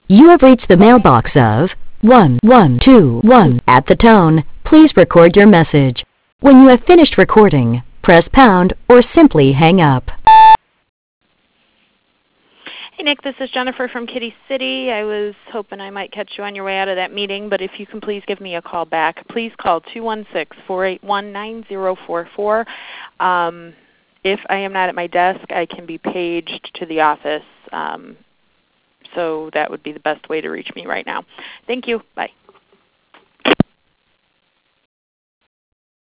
You have reached the mailbox of 1121. At the tone, please record your message. When you have finished recording, press pound or simply hang up. Hey Nick, this is Jennifer from Kitty City. I was hoping I might catch you on your way out of that meeting, but if you can please give me a call back. Please call 216-481-9044. If I am not at my desk, I can be paged to the office, so that would be the best way to reach me right now. Thank you. Bye.